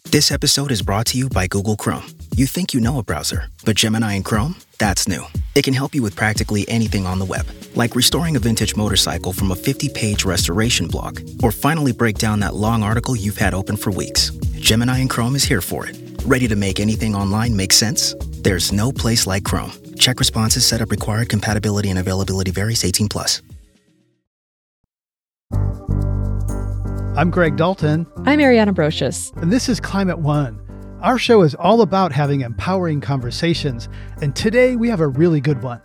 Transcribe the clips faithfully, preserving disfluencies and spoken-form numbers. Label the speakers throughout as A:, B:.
A: This episode is brought to you by Google Chrome. You think you know a browser, but Gemini and Chrome? That's new. It can help you with practically anything on the web, like restoring a vintage motorcycle from a fifty-page restoration blog, or finally break down that long article you've had open for weeks. Gemini and Chrome is here for it. Ready to make anything online make sense? There's no place like Chrome. Check responses, setup required, compatibility and availability varies, eighteen plus.
B: I'm Greg Dalton.
C: I'm Ariana Brocious.
B: And this is Climate One. Our show is all about having empowering conversations, and today we have a really good one.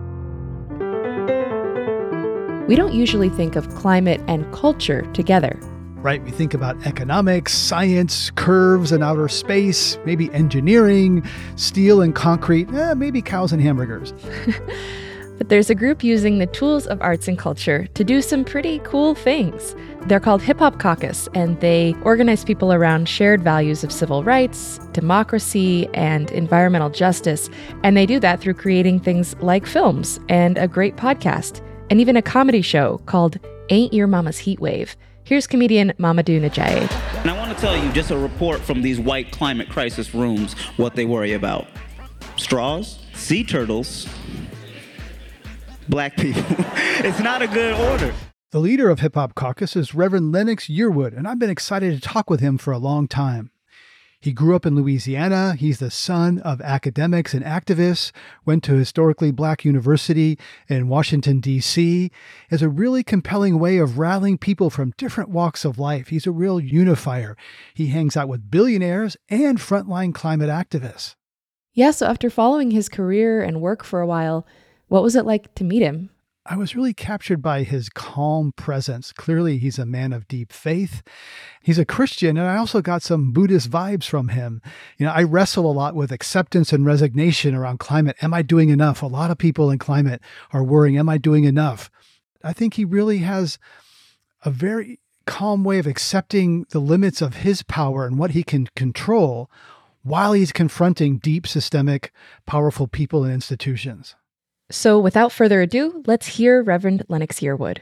C: We don't usually think of climate and culture together.
B: Right, we think about economics, science, curves and outer space, maybe engineering, steel and concrete, eh, maybe cows and hamburgers.
C: But there's a group using the tools of arts and culture to do some pretty cool things. They're called Hip Hop Caucus, and they organize people around shared values of civil rights, democracy, and environmental justice. And they do that through creating things like films and a great podcast, and even a comedy show called Ain't Your Mama's Heatwave. Here's comedian Mamadou Najaye.
D: And I want to tell you just a report from these white climate crisis rooms, what they worry about. Straws, sea turtles, black people. It's not a good order.
B: The leader of Hip Hop Caucus is Reverend Lennox Yearwood, and I've been excited to talk with him for a long time. He grew up in Louisiana. He's the son of academics and activists, went to historically black university in Washington, D C. Has a really compelling way of rallying people from different walks of life. He's a real unifier. He hangs out with billionaires and frontline climate activists.
C: Yeah, so after following his career and work for a while, what was it like to meet him?
B: I was really captured by his calm presence. Clearly, he's a man of deep faith. He's a Christian, and I also got some Buddhist vibes from him. You know, I wrestle a lot with acceptance and resignation around climate. Am I doing enough? A lot of people in climate are worrying, am I doing enough? I think he really has a very calm way of accepting the limits of his power and what he can control while he's confronting deep, systemic, powerful people and institutions.
C: So without further ado, let's hear Reverend Lennox Yearwood.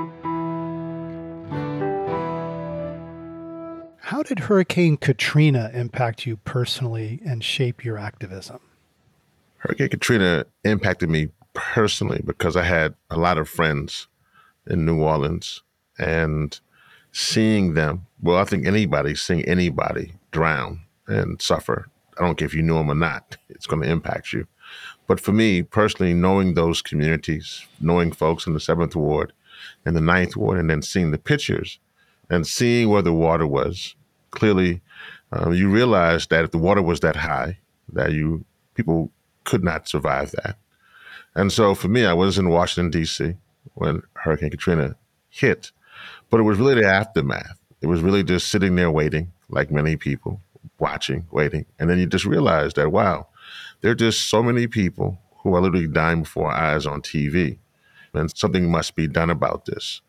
B: How did Hurricane Katrina impact you personally and shape your activism?
E: Hurricane Katrina impacted me personally because I had a lot of friends in New Orleans, and seeing them, well, I think anybody, seeing anybody drown and suffer, I don't care if you know them or not, it's going to impact you. But for me personally, knowing those communities, knowing folks in the seventh Ward and the ninth Ward, and then seeing the pictures and seeing where the water was, clearly um, you realize that if the water was that high, that you people could not survive that. And so for me, I was in Washington, D C when Hurricane Katrina hit, but it was really the aftermath. It was really just sitting there waiting, like many people, watching, waiting. And then you just realize that, wow, there are just so many people who are literally dying before our eyes on T V, and something must be done about this.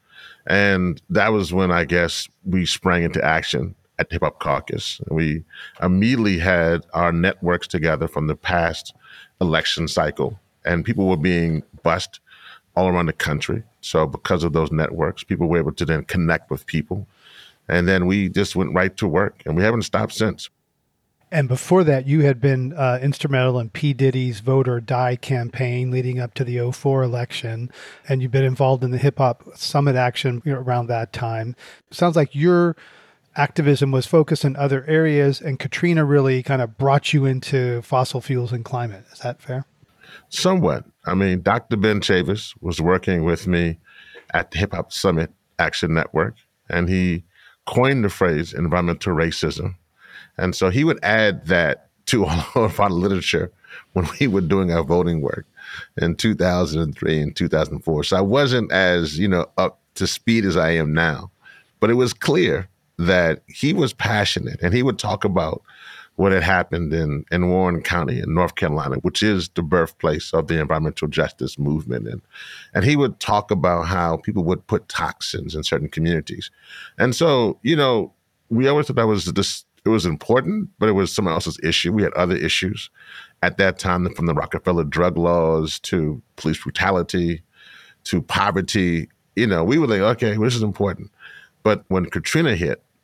E: And that was when I guess we sprang into action at Hip Hop Caucus. We immediately had our networks together from the past election cycle, and people were being bused all around the country. So because of those networks, people were able to then connect with people. And then we just went right to work, and we haven't stopped since.
B: And before that, you had been uh, instrumental in P. Diddy's Vote or Die campaign leading up to the oh four election. And you've been involved in the Hip Hop Summit action around that time. Sounds like your activism was focused in other areas, and Katrina really kind of brought you into fossil fuels and climate. Is that fair?
E: Somewhat. I mean, Doctor Ben Chavis was working with me at the Hip Hop Summit Action Network, and he coined the phrase environmental racism. And so he would add that to all of our literature when we were doing our voting work in two thousand three and two thousand four. So I wasn't as, you know, up to speed as I am now, but it was clear that he was passionate, and he would talk about what had happened in, in Warren County in North Carolina, which is the birthplace of the environmental justice movement. And, and he would talk about how people would put toxins in certain communities. And so, you know, we always thought that was this, it was important, but it was someone else's issue. We had other issues at that time, from the Rockefeller drug laws to police brutality to poverty. You know, we were like, okay, well, this is important. But when Katrina hit,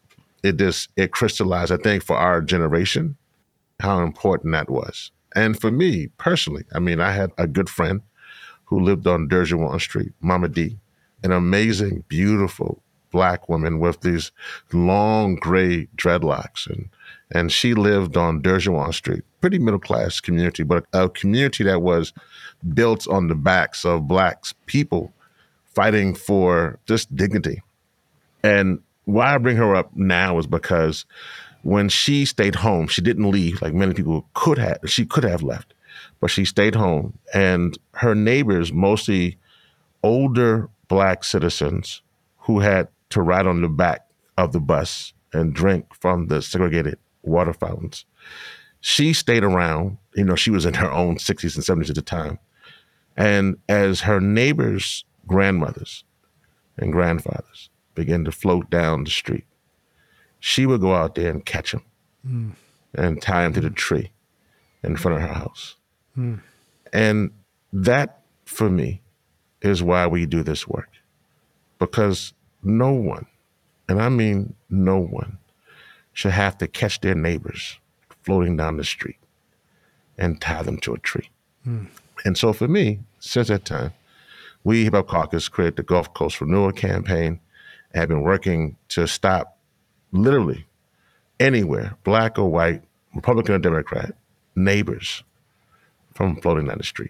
E: it just, it crystallized, I think, for our generation, how important that was. And for me personally, I mean, I had a good friend who lived on Derjewan Street, Mama D, an amazing, beautiful Black woman with these long gray dreadlocks. And and she lived on Derjewan Street, pretty middle-class community, but a community that was built on the backs of Black people fighting for just dignity. And why I bring her up now is because when she stayed home, she didn't leave like many people could have. She could have left, but she stayed home. And her neighbors, mostly older Black citizens who had to ride on the back of the bus and drink from the segregated water fountains. She stayed around, you know, she was in her own sixties and seventies at the time. And as her neighbors' grandmothers and grandfathers began to float down the street, she would go out there and catch them mm. and tie them to the tree in front of her house. Mm. And that, for me, is why we do this work. Because no one, and I mean no one, should have to catch their neighbors floating down the street and tie them to a tree. Mm. And so for me, since that time, we, Hip Hop Caucus, created the Gulf Coast Renewal Campaign, and have been working to stop literally anywhere, Black or white, Republican or Democrat, neighbors from floating down the street.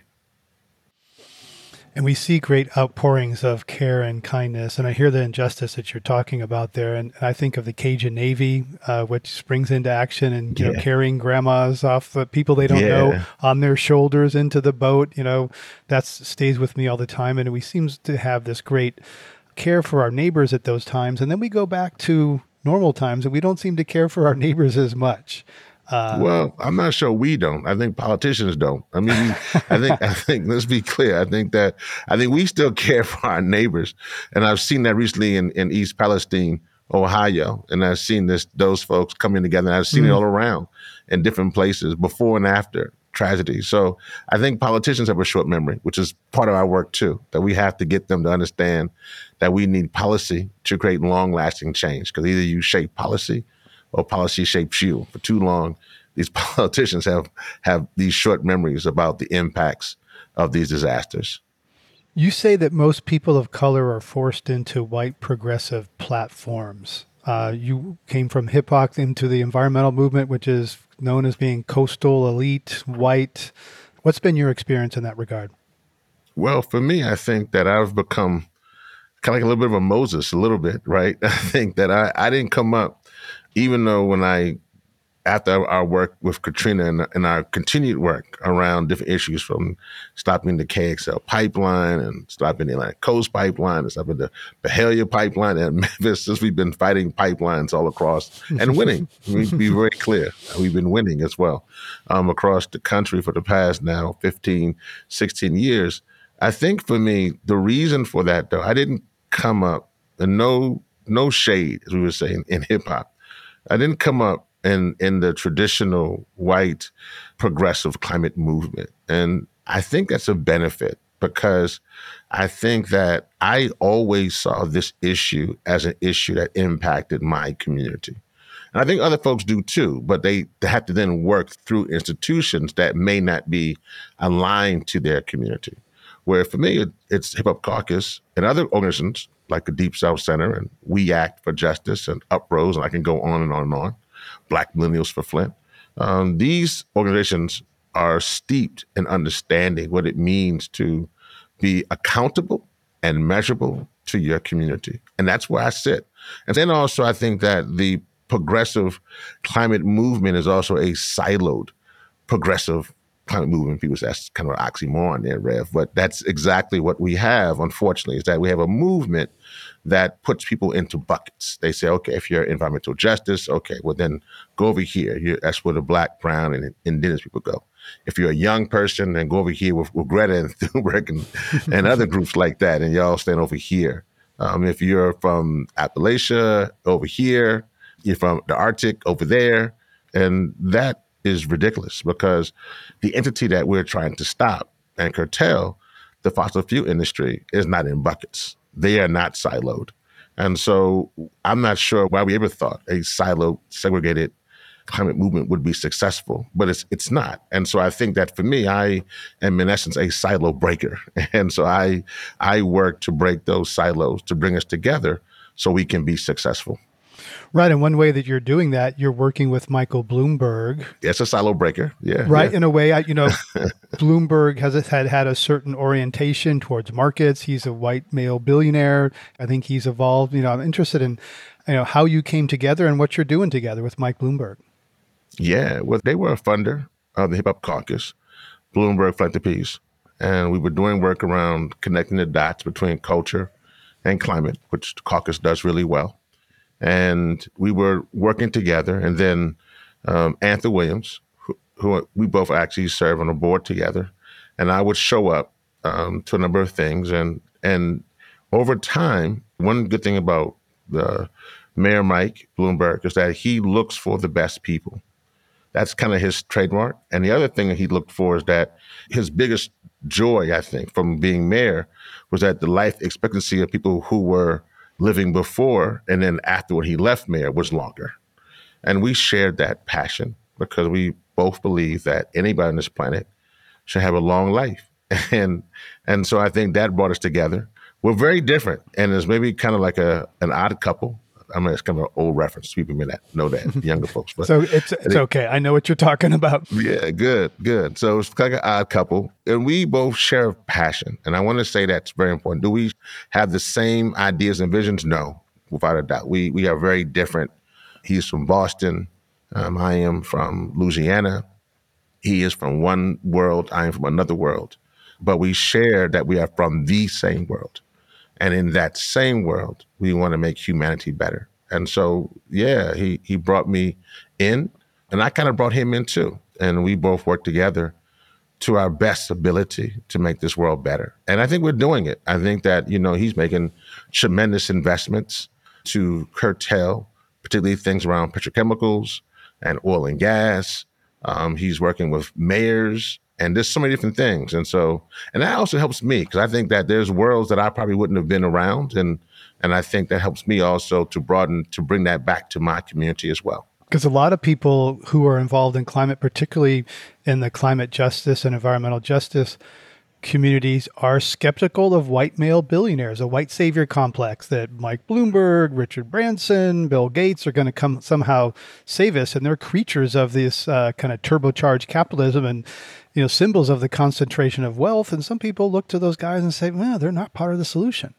B: And we see great outpourings of care and kindness. And I hear the injustice that you're talking about there. And I think of the Cajun Navy, uh, which springs into action and, you yeah. know, carrying grandmas off the people they don't yeah. know on their shoulders into the boat. You know, that stays with me all the time. And we seem to have this great care for our neighbors at those times. And then we go back to normal times and we don't seem to care for our neighbors as much. Uh,
E: well, I'm not sure we don't. I think politicians don't. I mean, we, I think, I think, let's be clear. I think that, I think we still care for our neighbors. And I've seen that recently in, in East Palestine, Ohio. And I've seen this, those folks coming together. And I've seen mm-hmm. it all around in different places before and after tragedy. So I think politicians have a short memory, which is part of our work too, that we have to get them to understand that we need policy to create long lasting change. Because either you shape policy or policy shapes you. For too long, these politicians have, have these short memories about the impacts of these disasters.
B: You say that most people of color are forced into white progressive platforms. Uh, you came from hip hop into the environmental movement, which is known as being coastal, elite, white. What's been your experience in that regard?
E: Well, for me, I think that I've become kind of like a little bit of a Moses, a little bit, right? I think that I, I didn't come up, even though when I, after our work with Katrina and, and our continued work around different issues from stopping the K X L pipeline and stopping the Atlantic Coast pipeline and stopping the Byhalia pipeline and Memphis, since we've been fighting pipelines all across and winning. We be very clear. We've been winning as well um, across the country for the past now fifteen, sixteen years. I think for me, the reason for that, though, I didn't come up, and no, no shade, as we would say in, in hip hop, I didn't come up in, in the traditional white progressive climate movement. And I think that's a benefit because I think that I always saw this issue as an issue that impacted my community. And I think other folks do too, but they, they have to then work through institutions that may not be aligned to their community. Where for me, it, it's Hip Hop Caucus and other organizations like the Deep South Center and We Act for Justice and Uprose, and I can go on and on and on, Black Millennials for Flint. Um, these organizations are steeped in understanding what it means to be accountable and measurable to your community. And that's where I sit. And then also I think that the progressive climate movement is also a siloed progressive climate movement. People say that's kind of an oxymoron there, Rev, but that's exactly what we have, unfortunately, is that we have a movement that puts people into buckets. They say, okay, if you're environmental justice, okay, well then go over here. You're, that's where the Black, brown, and indigenous people go. If you're a young person, then go over here with, with Greta and Thunberg and, and other groups like that, and y'all stand over here. Um, if you're from Appalachia, over here. You're from the Arctic, over there. And that is ridiculous because the entity that we're trying to stop and curtail, the fossil fuel industry, is not in buckets. They are not siloed. And so I'm not sure why we ever thought a silo segregated climate movement would be successful, but it's it's not. And so I think that for me, I am in essence a silo breaker. And so I I work to break those silos, to bring us together so we can be successful.
B: Right. And one way that you're doing that, you're working with Michael Bloomberg.
E: It's a silo breaker. Yeah.
B: Right.
E: Yeah.
B: In a way, I, you know, Bloomberg has had had a certain orientation towards markets. He's a white male billionaire. I think he's evolved. You know, I'm interested in, you know, how you came together and what you're doing together with Mike Bloomberg.
E: Yeah. Well, they were a funder of the Hip Hop Caucus, Bloomberg Philanthropies. And we were doing work around connecting the dots between culture and climate, which the caucus does really well. And we were working together. And then um, Anthony Williams, who, who we both actually serve on a board together, and I would show up um, to a number of things. And and over time, one good thing about the Mayor Mike Bloomberg is that he looks for the best people. That's kind of his trademark. And the other thing that he looked for is that his biggest joy, I think, from being mayor was that the life expectancy of people who were living before and then after when he left mayor was longer. And we shared that passion because we both believe that anybody on this planet should have a long life. And and so I think that brought us together. We're very different. And it's maybe kind of like a an odd couple. I mean, it's kind of an old reference. People may not know that, younger folks. But
B: so it's it's it, okay. I know what you're talking about.
E: Yeah, good, good. So it's like an odd couple. And we both share passion. And I want to say that's very important. Do we have the same ideas and visions? No, without a doubt. We we are very different. He's from Boston. Um, I am from Louisiana. He is from one world. I am from another world. But we share that we are from the same world. And in that same world, we want to make humanity better. And so, yeah, he he brought me in, and I kind of brought him in too. And we both worked together to our best ability to make this world better. And I think we're doing it. I think that, you know, he's making tremendous investments to curtail, particularly things around petrochemicals and oil and gas. Um, he's working with mayors. And there's so many different things. And so, and that also helps me because I think that there's worlds that I probably wouldn't have been around. And and I think that helps me also to broaden, to bring that back to my community as well.
B: Because a lot of people who are involved in climate, particularly in the climate justice and environmental justice communities, are skeptical of white male billionaires, a white savior complex that Mike Bloomberg, Richard Branson, Bill Gates are going to come somehow save us. And they're creatures of this uh, kind of turbocharged capitalism and, you know, symbols of the concentration of wealth. And some people look to those guys and say, well, they're not part of the solution.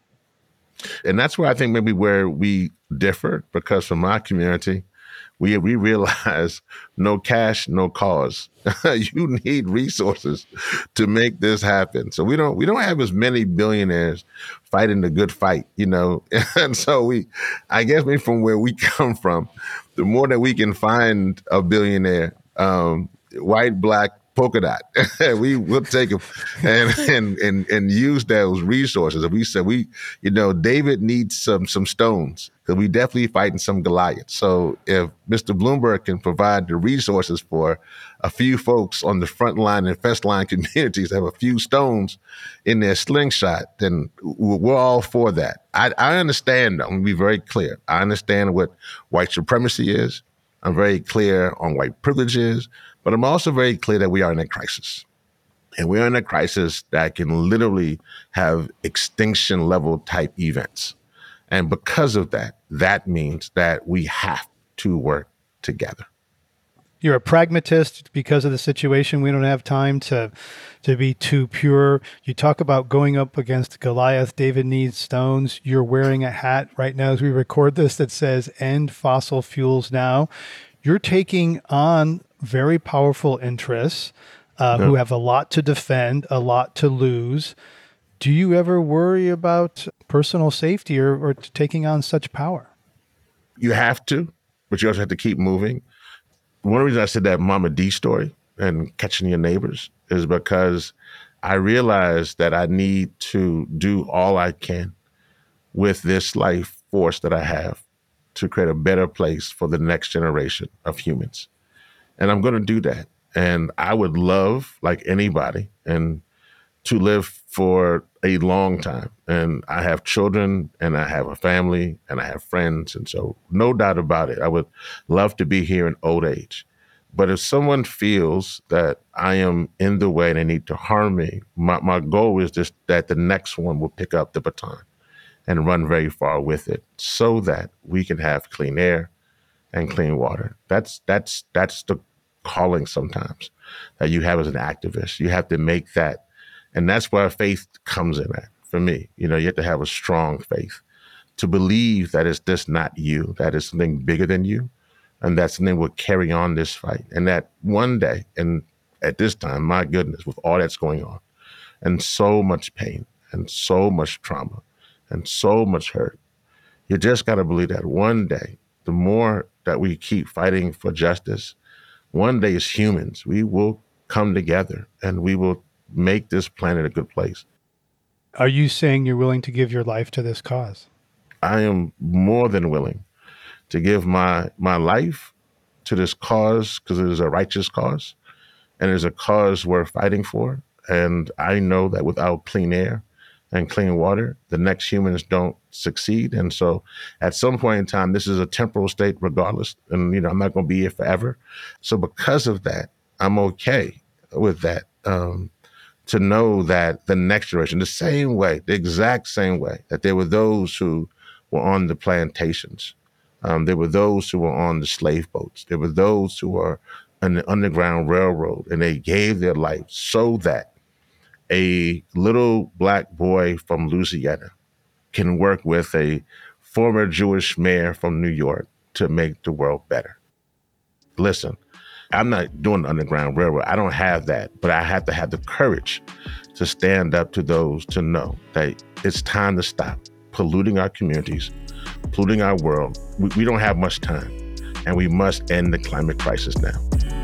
E: And that's where I think maybe where we differ, because from my community, we we realize no cash, no cause. You need resources to make this happen. So we don't we don't have as many billionaires fighting the good fight, you know. And so we, I guess maybe from where we come from, the more that we can find a billionaire, um, white, black, polka dot, we will take them and, and and and use those resources. And we said we, you know, David needs some some stones because we definitely fighting some Goliaths. So if Mister Bloomberg can provide the resources for a few folks on the front line and first line communities to have a few stones in their slingshot, then we're all for that. I, I understand. I'm gonna be very clear. I understand what white supremacy is. I'm very clear on white privilege is. But I'm also very clear that we are in a crisis. And we are in a crisis that can literally have extinction level type events. And because of that, that means that we have to work together.
B: You're a pragmatist because of the situation. We don't have time to to be too pure. You talk about going up against Goliath. David needs stones. You're wearing a hat right now as we record this that says end fossil fuels now. You're taking on very powerful interests uh, yep. who have a lot to defend, a lot to lose. Do you ever worry about personal safety or, or taking on such power?
E: You have to, but you also have to keep moving. One reason I said that Mama D story and catching your neighbors is because I realized that I need to do all I can with this life force that I have to create a better place for the next generation of humans. And I'm going to do that. And I would love, like anybody, and to live for a long time. And I have children and I have a family and I have friends. And so no doubt about it, I would love to be here in old age. But if someone feels that I am in the way and they need to harm me, my, my goal is just that the next one will pick up the baton and run very far with it so that we can have clean air and clean water. That's that's that's the calling sometimes that you have as an activist. You have to make that, and that's where faith comes in at for me. You know, you have to have a strong faith to believe that it's just not you, that it's something bigger than you, and that something will carry on this fight. And that one day, and at this time, my goodness, with all that's going on, and so much pain, and so much trauma, and so much hurt, you just got to believe that one day, the more that we keep fighting for justice, one day as humans, we will come together and we will make this planet a good place.
B: Are you saying you're willing to give your life to this cause?
E: I am more than willing to give my my life to this cause because it is a righteous cause and it is a cause worth fighting for. And I know that without clean air and clean water, the next humans don't succeed. And so at some point in time, this is a temporal state regardless. And, you know, I'm not going to be here forever. So because of that, I'm okay with that. Um, to know that the next generation, the same way, the exact same way that there were those who were on the plantations. Um, there were those who were on the slave boats. There were those who were on the Underground Railroad, and they gave their life so that a little black boy from Louisiana can work with a former Jewish mayor from New York to make the world better. Listen, I'm not doing the Underground Railroad. I don't have that, but I have to have the courage to stand up to those to know that it's time to stop polluting our communities, polluting our world. We, we don't have much time, and we must end the climate crisis now.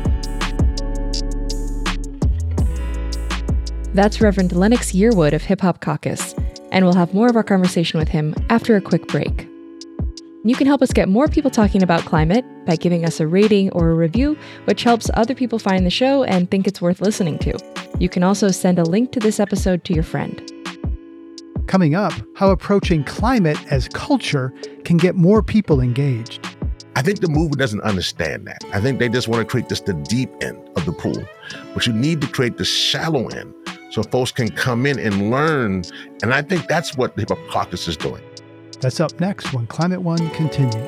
C: That's Reverend Lennox Yearwood of Hip Hop Caucus, and we'll have more of our conversation with him after a quick break. You can help us get more people talking about climate by giving us a rating or a review, which helps other people find the show and think it's worth listening to. You can also send a link to this episode to your friend.
B: Coming up, how approaching climate as culture can get more people engaged.
E: I think the movement doesn't understand that. I think they just want to create just the deep end of the pool, but you need to create the shallow end so folks can come in and learn. And I think that's what the Hip Hop Caucus is doing.
B: That's up next when Climate One continues.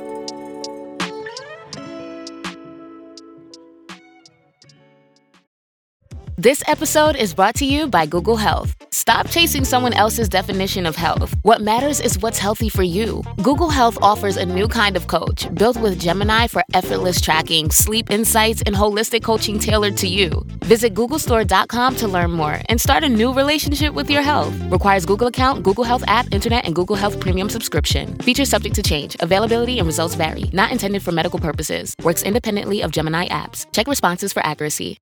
F: This episode is brought to you by Google Health. Stop chasing someone else's definition of health. What matters is what's healthy for you. Google Health offers a new kind of coach built with Gemini for effortless tracking, sleep insights, and holistic coaching tailored to you. Visit google store dot com to learn more and start a new relationship with your health. Requires Google account, Google Health app, internet, and Google Health Premium subscription. Features subject to change. Availability and results vary. Not intended for medical purposes. Works independently of Gemini apps. Check responses for accuracy.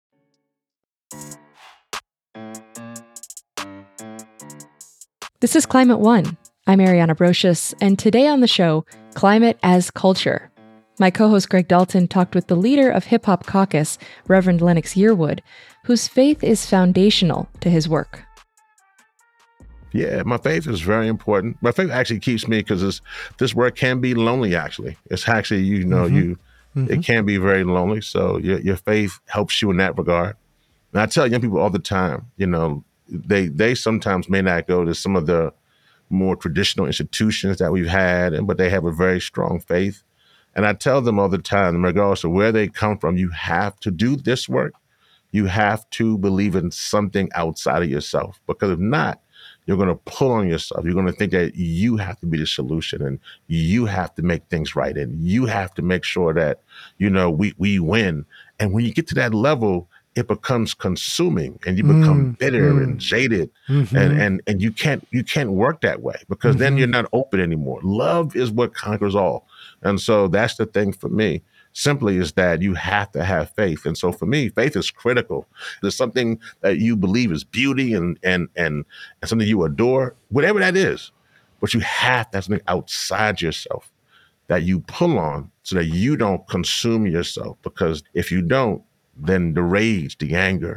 C: This is Climate One. I'm Ariana Brocious, and today on the show, Climate as Culture. My co-host Greg Dalton talked with the leader of Hip Hop Caucus, Reverend Lennox Yearwood, whose faith is foundational to his work.
E: Yeah, my faith is very important. My faith actually keeps me because this this work can be lonely, actually. It's actually, you know, mm-hmm. you mm-hmm. it can be very lonely. So your, your faith helps you in that regard. And I tell young people all the time, you know, they they sometimes may not go to some of the more traditional institutions that we've had, and but they have a very strong faith. And I tell them all the time, regardless of where they come from, you have to do this work. You have to believe in something outside of yourself, because if not, you're going to pull on yourself. You're going to think that you have to be the solution and you have to make things right. And you have to make sure that, you know, we, we win. And when you get to that level, it becomes consuming and you become mm, bitter mm, and jaded mm-hmm. and, and, and you can't, you can't work that way because mm-hmm. then you're not open anymore. Love is what conquers all. And so that's the thing for me, simply is that you have to have faith. And so for me, faith is critical. There's something that you believe is beauty and, and, and, and something you adore, whatever that is, but you have to have something outside yourself that you pull on so that you don't consume yourself. Because if you don't, then the rage, the anger,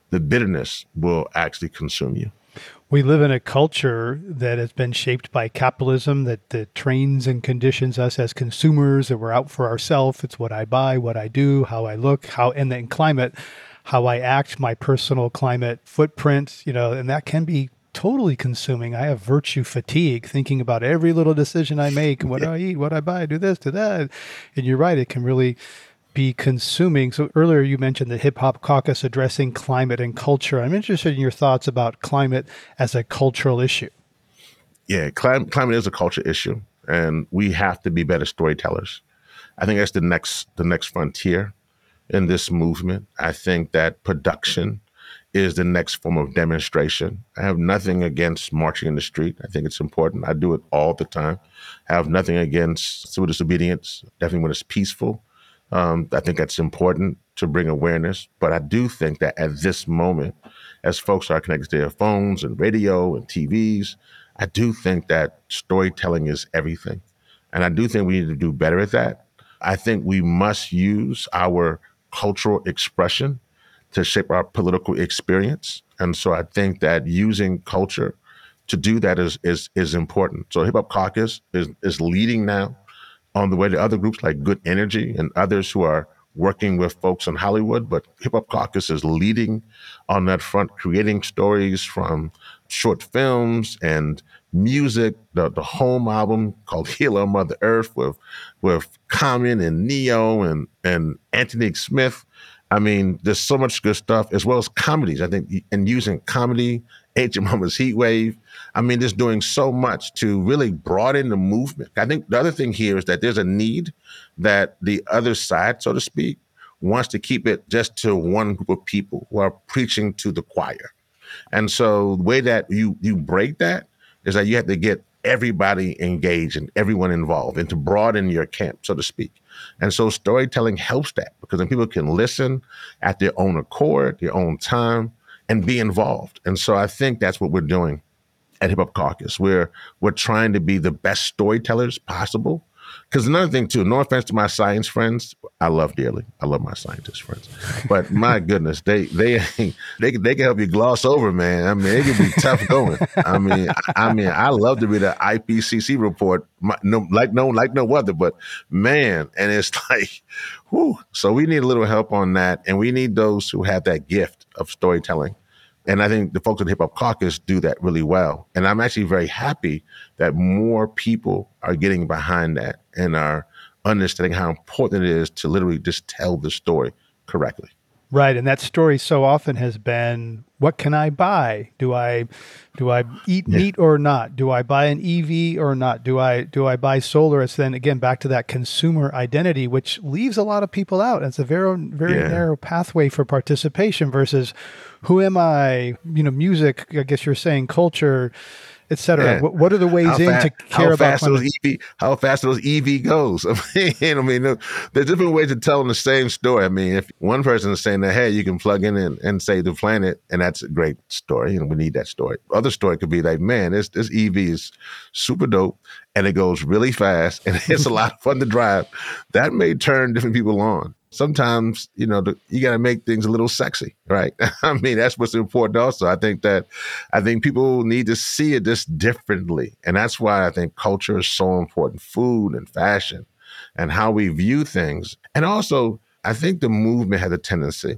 E: the bitterness will actually consume you.
B: We live in a culture that has been shaped by capitalism that, that trains and conditions us as consumers, that we're out for ourselves. It's what I buy, what I do, how I look, how, and then climate, how I act, my personal climate footprint, you know, and that can be totally consuming. I have virtue fatigue thinking about every little decision I make and what do I eat, what I buy, do this, do that. And you're right, it can really be consuming. So earlier you mentioned the Hip Hop Caucus addressing climate and culture. I'm interested in your thoughts about climate as a cultural issue.
E: Yeah, climate, climate is a culture issue, and we have to be better storytellers. I think that's the next the next frontier in this movement. I think that production is the next form of demonstration. I have nothing against marching in the street. I think it's important. I do it all the time. I have nothing against civil disobedience, definitely when it's peaceful. Um, I think that's important to bring awareness. But I do think that at this moment, as folks are connected to their phones and radio and T Vs, I do think that storytelling is everything. And I do think we need to do better at that. I think we must use our cultural expression to shape our political experience. And so I think that using culture to do that is is is important. So Hip Hop Caucus is is leading now on the way to other groups like Good Energy and others who are working with folks in Hollywood. But Hip Hop Caucus is leading on that front, creating stories from short films and music, the, the home album called Heal Our Mother Earth with with Common and Neo and, and Anthony Smith. I mean, there's so much good stuff, as well as comedies, I think, and using comedy, Ancient Mama's Heat Wave. I mean, just doing so much to really broaden the movement. I think the other thing here is that there's a need that the other side, so to speak, wants to keep it just to one group of people who are preaching to the choir. And so the way that you you break that is that you have to get everybody engaged and everyone involved and to broaden your camp, so to speak. And so storytelling helps that, because then people can listen at their own accord, their own time, and be involved. And so I think that's what we're doing at Hip Hop Caucus. We're, we're trying to be the best storytellers possible. Because another thing, too, no offense to my science friends, I love dearly. I love my scientist friends. But my goodness, they they they they can help you gloss over, man. I mean, it can be tough going. I mean, I mean, I love to read an I P C C report, my, no, like no like no other. But man, and it's like, whew. So we need a little help on that, and we need those who have that gift of storytelling. And I think the folks at the Hip Hop Caucus do that really well. And I'm actually very happy that more people are getting behind that and are understanding how important it is to literally just tell the story correctly.
B: Right. And that story so often has been, what can I buy? Do I do I eat yeah. meat or not? Do I buy an E V or not? Do I do I buy solar? It's then again back to that consumer identity, which leaves a lot of people out. It's a very very yeah. narrow pathway for participation versus who am I? You know, music, I guess you're saying culture, et cetera. Yeah. What, what are the ways how in fa- to care
E: how
B: about
E: fast those E V, how fast those E V goes? I mean, I mean, there's different ways of telling the same story. I mean, if one person is saying that, hey, you can plug in and, and save the planet, and that's a great story, and we need that story. Other story could be like, man, this this E V is super dope, and it goes really fast, and it's a lot of fun to drive. That may turn different people on. Sometimes, you know, the, you got to make things a little sexy, right? I mean, that's what's important also. I think that, I think people need to see it just differently. And that's why I think culture is so important, food and fashion and how we view things. And also, I think the movement has a tendency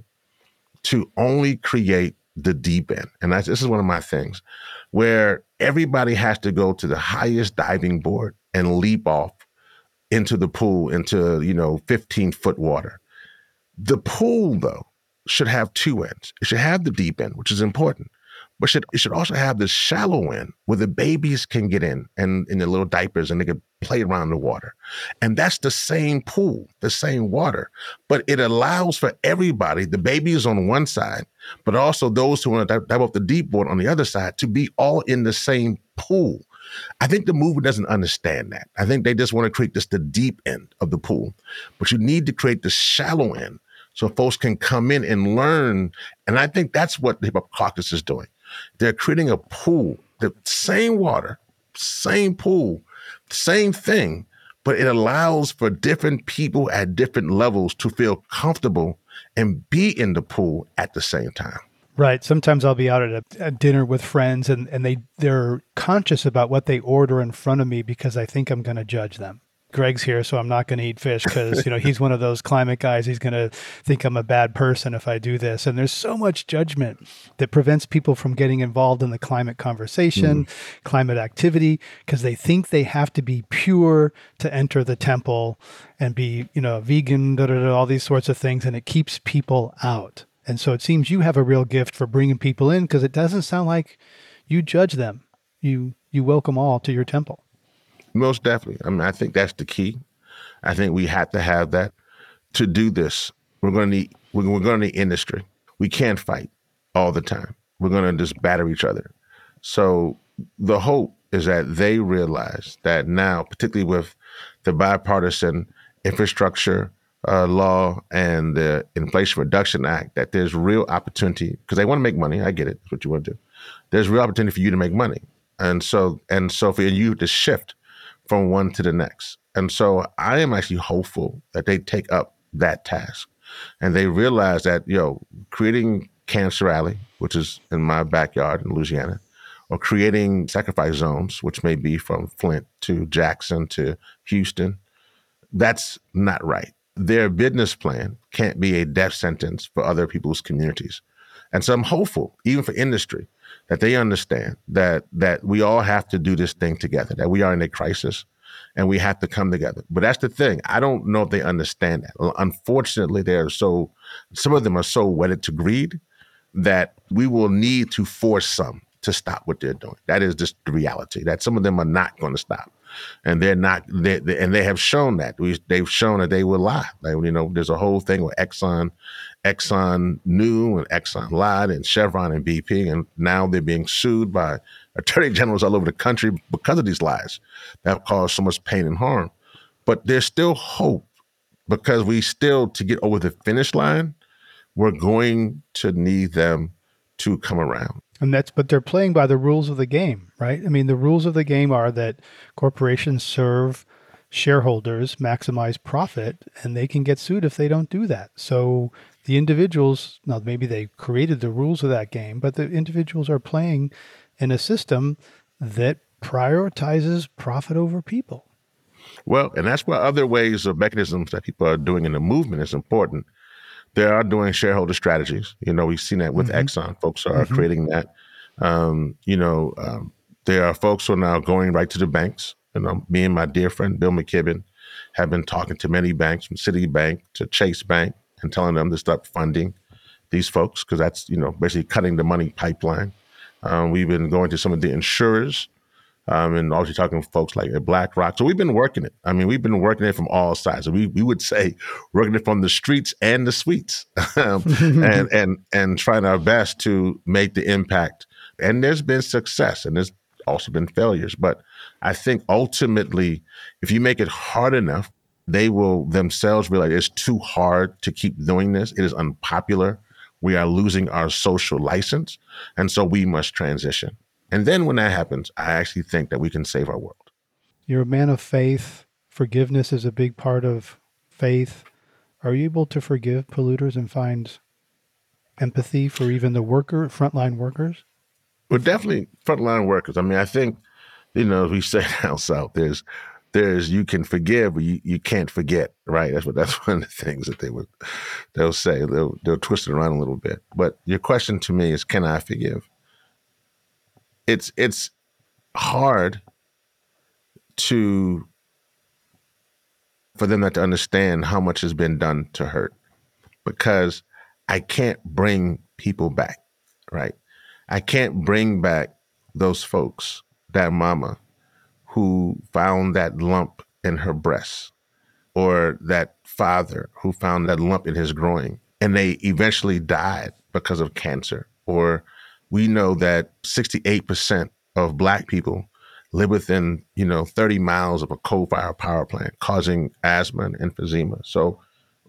E: to only create the deep end. And that's, this is one of my things, where everybody has to go to the highest diving board and leap off into the pool, into, you know, fifteen foot water. The pool, though, should have two ends. It should have the deep end, which is important, but should, it should also have the shallow end where the babies can get in and in their little diapers and they can play around the water. And that's the same pool, the same water, but it allows for everybody, the babies on one side, but also those who want to dive off the deep board on the other side, to be all in the same pool. I think the movement doesn't understand that. I think they just want to create just the deep end of the pool, but you need to create the shallow end so folks can come in and learn. And I think that's what the Hip Hop Caucus is doing. They're creating a pool, the same water, same pool, same thing, but it allows for different people at different levels to feel comfortable and be in the pool at the same time.
B: Right. Sometimes I'll be out at a, a dinner with friends and, and they, they're conscious about what they order in front of me because I think I'm going to judge them. Greg's here, so I'm not going to eat fish because, you know, he's one of those climate guys. He's going to think I'm a bad person if I do this. And there's so much judgment that prevents people from getting involved in the climate conversation, mm. climate activity, because they think they have to be pure to enter the temple and be, you know, vegan, da, da, da, all these sorts of things. And it keeps people out. And so it seems you have a real gift for bringing people in because it doesn't sound like you judge them. You, you welcome all to your temple.
E: Most definitely. I mean, I think that's the key. I think we have to have that. To do this, we're going to need, we're going to need industry. We can't fight all the time. We're going to just batter each other. So the hope is that they realize that now, particularly with the bipartisan infrastructure uh, law and the Inflation Reduction Act, that there's real opportunity, because they want to make money. I get it. That's what you want to do. There's real opportunity for you to make money. And so, and so for you to shift from one to the next. And so I am actually hopeful that they take up that task and they realize that, you know, creating Cancer Alley, which is in my backyard in Louisiana, or creating sacrifice zones, which may be from Flint to Jackson to Houston, that's not right. Their business plan can't be a death sentence for other people's communities. And so I'm hopeful, even for industry, that they understand that that we all have to do this thing together, that we are in a crisis and we have to come together. But that's the thing. I don't know if they understand that. Unfortunately, they are so, some of them are so wedded to greed that we will need to force some to stop what they're doing. That is just the reality, that some of them are not going to stop. And they're not, they, they, and they have shown that. We, they've shown that they will lie. Like, you know, there's a whole thing where Exxon, Exxon knew and Exxon lied, and Chevron and B P, and now they're being sued by attorney generals all over the country because of these lies that have caused so much pain and harm. But there's still hope, because we still, to get over the finish line, we're going to need them to come around.
B: And that's, but they're playing by the rules of the game, right? I mean, the rules of the game are that corporations serve shareholders, maximize profit, and they can get sued if they don't do that. So the individuals, now maybe they created the rules of that game, but the individuals are playing in a system that prioritizes profit over people.
E: Well, and that's why other ways or mechanisms that people are doing in the movement is important. They are doing shareholder strategies. You know, we've seen that with mm-hmm. Exxon. Folks are mm-hmm. creating that. Um, you know, um, there are folks who are now going right to the banks. You know, me and my dear friend Bill McKibben have been talking to many banks, from Citibank to Chase Bank, and telling them to start funding these folks, because that's, you know, basically cutting the money pipeline. Um, we've been going to some of the insurers, um, and also talking to folks like at BlackRock. So we've been working it. I mean, we've been working it from all sides. We we would say working it from the streets and the suites, um, and and and trying our best to make the impact. And there's been success, and there's also been failures. But I think ultimately, if you make it hard enough, they will themselves realize it's too hard to keep doing this. It is unpopular. We are losing our social license. And so we must transition. And then when that happens, I actually think that we can save our world.
B: You're a man of faith. Forgiveness is a big part of faith. Are you able to forgive polluters and find empathy for even the worker, frontline workers?
E: Well, definitely frontline workers. I mean, I think, you know, we say down south, there's, there's, you can forgive, but you, you can't forget, right? That's what, that's one of the things that they would, they'll say, they'll, they'll twist it around a little bit. But your question to me is, can I forgive? It's, it's hard to, for them not to understand how much has been done to hurt, because I can't bring people back, right? I can't bring back those folks, that mama who found that lump in her breast, or that father who found that lump in his groin, and they eventually died because of cancer. Or we know that sixty-eight percent of Black people live within, you know, thirty miles of a coal-fired power plant, causing asthma and emphysema. So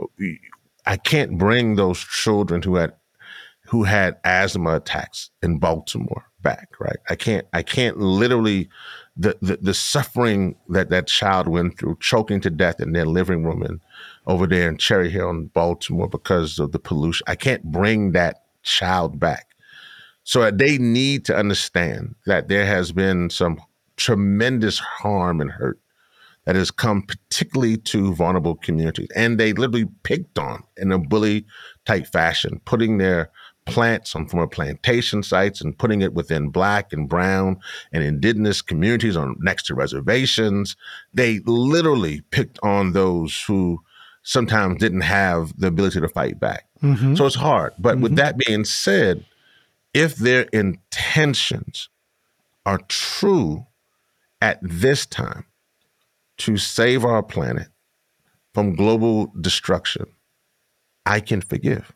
E: I can't bring those children who had who had asthma attacks in Baltimore back, right? I can't, I can't literally, the, the the suffering that that child went through, choking to death in their living room and over there in Cherry Hill in Baltimore because of the pollution. I can't bring that child back. So they need to understand that there has been some tremendous harm and hurt that has come particularly to vulnerable communities. And they literally picked on in a bully type fashion, putting their plants on former plantation sites and putting it within Black and brown and indigenous communities on next to reservations. They literally picked on those who sometimes didn't have the ability to fight back. Mm-hmm. So it's hard. But mm-hmm. with that being said, if their intentions are true at this time to save our planet from global destruction, I can forgive.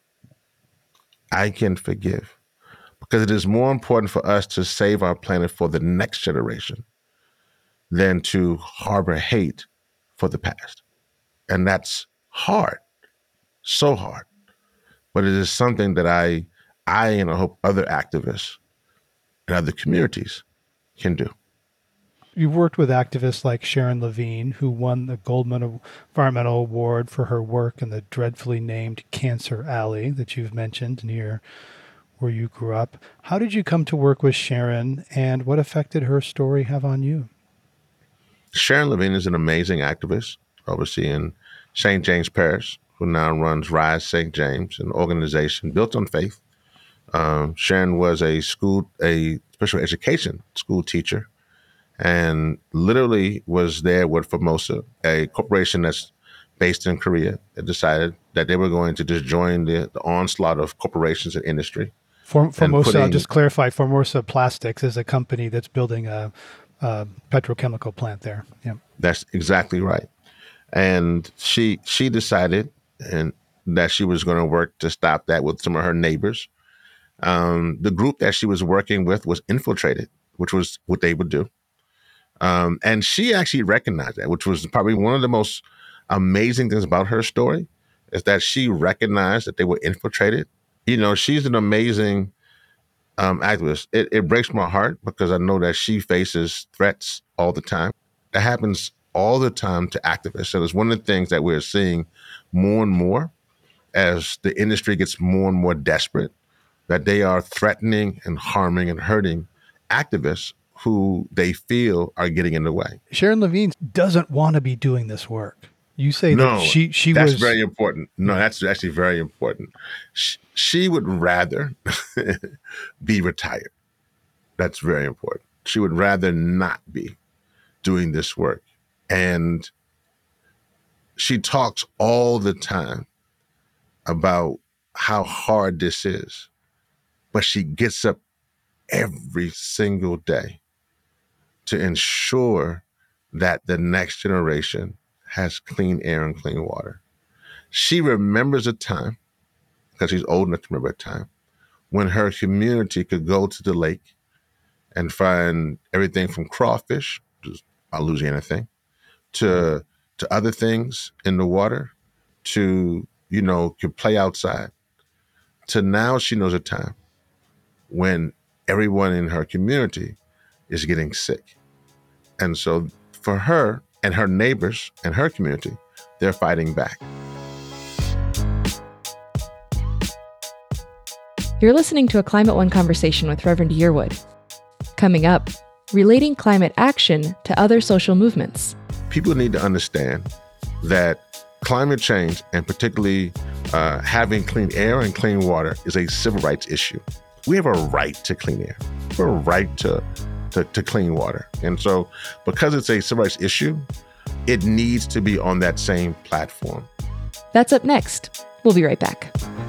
E: I can forgive because it is more important for us to save our planet for the next generation than to harbor hate for the past. And that's hard, so hard. But it is something that I, I and I hope other activists and other communities can do.
B: You've worked with activists like Sharon Levine, who won the Goldman Environmental Award for her work in the dreadfully named Cancer Alley that you've mentioned near where you grew up. How did you come to work with Sharon, and what effect did her story have on you?
E: Sharon Levine is an amazing activist overseeing Saint James Parish, who now runs Rise Saint James, an organization built on faith. Um, Sharon was a school, a special education school teacher, and literally was there with Formosa, a corporation that's based in Korea, that decided that they were going to just join the, the onslaught of corporations and industry.
B: For, Formosa, putting, I'll just clarify, Formosa Plastics is a company that's building a, a petrochemical plant there. Yeah,
E: that's exactly right. And she she decided and that she was going to work to stop that with some of her neighbors. Um, the group that she was working with was infiltrated, which was what they would do. Um, and she actually recognized that, which was probably one of the most amazing things about her story, is that she recognized that they were infiltrated. You know, she's an amazing um, activist. It, it breaks my heart because I know that she faces threats all the time. That happens all the time to activists. So it's one of the things that we're seeing more and more as the industry gets more and more desperate, that they are threatening and harming and hurting activists who they feel are getting in the way.
B: Sharon Levine doesn't want to be doing this work. You say
E: no,
B: that she she
E: that's
B: was...
E: very important. No, that's actually very important. She, she would rather be retired. That's very important. She would rather not be doing this work. And she talks all the time about how hard this is, but she gets up every single day to ensure that the next generation has clean air and clean water. She remembers a time, because she's old enough to remember a time, when her community could go to the lake and find everything from crawfish, which is a Louisiana thing, to to other things in the water, to, you know, could play outside, to now she knows a time when everyone in her community is getting sick. And so for her and her neighbors and her community, they're fighting back.
C: You're listening to a Climate One conversation with Reverend Yearwood. Coming up, relating climate action to other social movements.
E: People need to understand that climate change, and particularly uh, having clean air and clean water, is a civil rights issue. We have a right to clean air. We have a right to, to, to clean water. And so because it's a civil rights issue, it needs to be on that same platform.
C: That's up next. We'll be right back.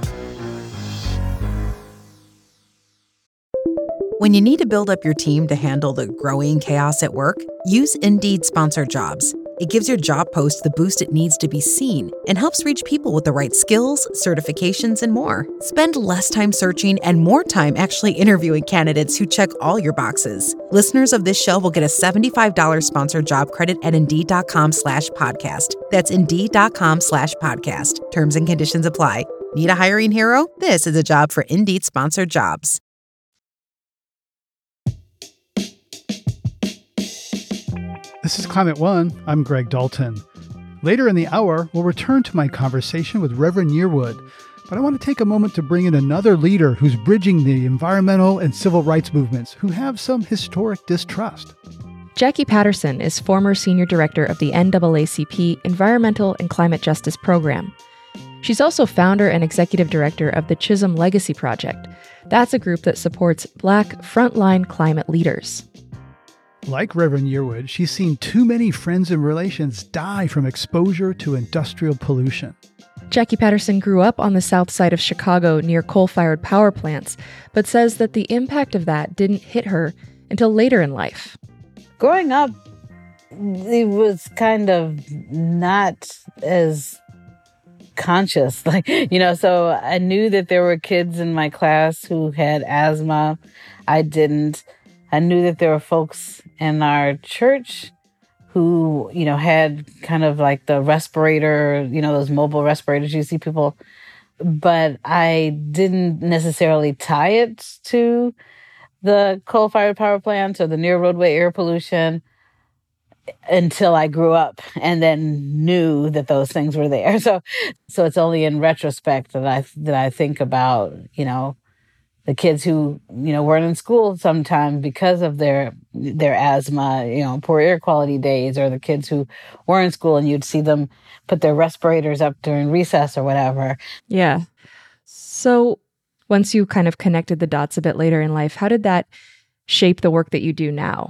G: When you need to build up your team to handle the growing chaos at work, use Indeed Sponsored Jobs. It gives your job post the boost it needs to be seen and helps reach people with the right skills, certifications, and more. Spend less time searching and more time actually interviewing candidates who check all your boxes. Listeners of this show will get a seventy-five dollars sponsored job credit at Indeed.com slash podcast. That's Indeed.com slash podcast. Terms and conditions apply. Need a hiring hero? This is a job for Indeed Sponsored Jobs.
B: This is Climate One. I'm Greg Dalton. Later in the hour, we'll return to my conversation with Reverend Yearwood. But I want to take a moment to bring in another leader who's bridging the environmental and civil rights movements who have some historic distrust.
C: Jackie Patterson is former senior director of the N double A C P Environmental and Climate Justice Program. She's also founder and executive director of the Chisholm Legacy Project. That's a group that supports Black frontline climate leaders.
B: Like Reverend Yearwood, she's seen too many friends and relations die from exposure to industrial pollution.
C: Jackie Patterson grew up on the south side of Chicago near coal-fired power plants, but says that the impact of that didn't hit her until later in life.
H: Growing up, it was kind of not as conscious, like, you know, so I knew that there were kids in my class who had asthma. I didn't. I knew that there were folks in our church who, you know, had kind of like the respirator, you know, those mobile respirators you see people. But I didn't necessarily tie it to the coal-fired power plants or the near roadway air pollution until I grew up and then knew that those things were there. So, so it's only in retrospect that I that I think about, you know, the kids who, you know, weren't in school sometime because of their their asthma, you know, poor air quality days, or the kids who were in school and you'd see them put their respirators up during recess or whatever.
C: Yeah. So once you kind of connected the dots a bit later in life, how did that shape the work that you do now?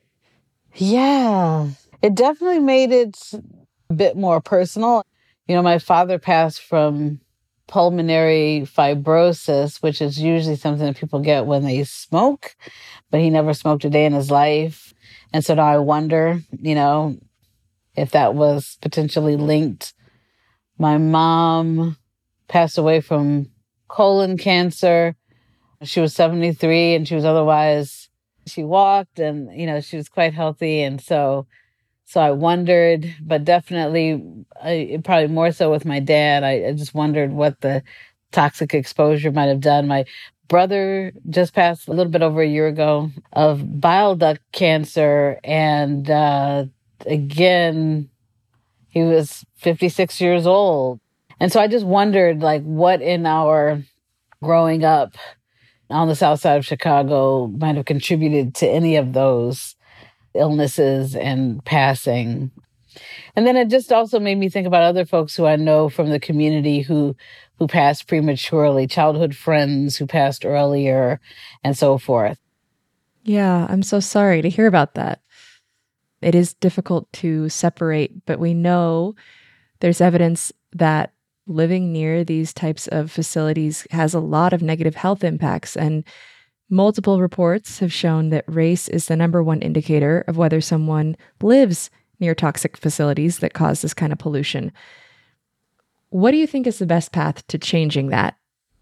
H: Yeah, it definitely made it a bit more personal. You know, my father passed from pulmonary fibrosis, which is usually something that people get when they smoke, but he never smoked a day in his life. And so now I wonder, you know, if that was potentially linked. My mom passed away from colon cancer. She was seventy-three and she was otherwise, she walked and, you know, she was quite healthy. And so So I wondered, but definitely, I, probably more so with my dad, I, I just wondered what the toxic exposure might have done. My brother just passed a little bit over a year ago of bile duct cancer. And uh, again, he was fifty-six years old. And so I just wondered, like, what in our growing up on the south side of Chicago might have contributed to any of those illnesses and passing. And then it just also made me think about other folks who I know from the community who who passed prematurely, childhood friends who passed earlier, and so forth.
C: Yeah, I'm so sorry to hear about that. It is difficult to separate, but we know there's evidence that living near these types of facilities has a lot of negative health impacts, and multiple reports have shown that race is the number one indicator of whether someone lives near toxic facilities that cause this kind of pollution. What do you think is the best path to changing that?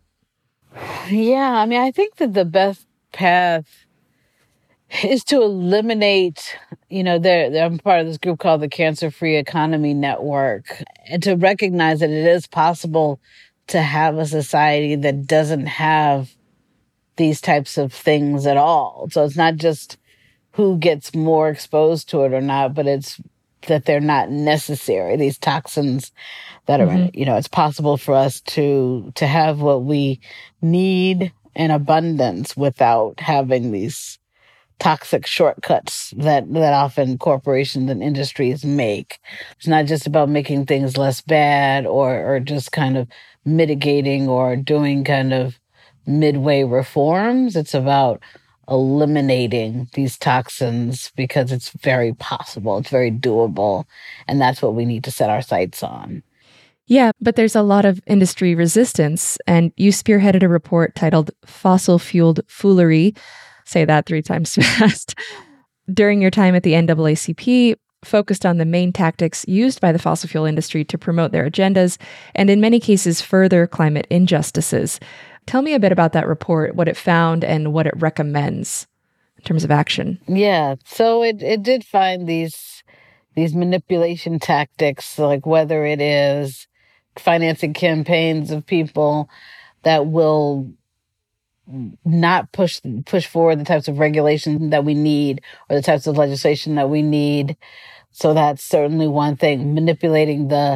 H: Yeah, I mean, I think that the best path is to eliminate, you know, they're, they're, I'm part of this group called the Cancer-Free Economy Network, and to recognize that it is possible to have a society that doesn't have these types of things at all. So it's not just who gets more exposed to it or not, but it's that they're not necessary, these toxins that are mm-hmm. in it. You know, it's possible for us to to have what we need in abundance without having these toxic shortcuts that, that often corporations and industries make. It's not just about making things less bad or or just kind of mitigating or doing kind of midway reforms. It's about eliminating these toxins because it's very possible, it's very doable, and that's what we need to set our sights on.
C: Yeah, but there's a lot of industry resistance, and you spearheaded a report titled Fossil-Fueled Foolery, say that three times fast, during your time at the N double A C P, focused on the main tactics used by the fossil fuel industry to promote their agendas, and in many cases further climate injustices. Tell me a bit about that report, what it found and what it recommends in terms of action.
H: Yeah, so it, it did find these these manipulation tactics, like whether it is financing campaigns of people that will not push push forward the types of regulation that we need or the types of legislation that we need. So that's certainly one thing, manipulating the